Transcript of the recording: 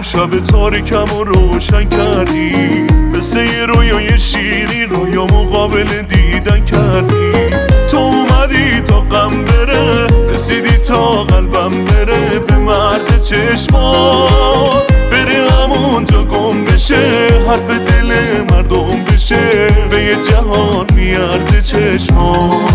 شب تاریکم رو روشن کردی، مثل یه رویای شیرین رویامو قابل دیدن کردی. تو اومدی تا غم بره، رسیدی تا قلبم بره، به مرز چشمات بره همونجا گم بشه، حرف دل مردم بشه، به یه جهان میارزه چشمات.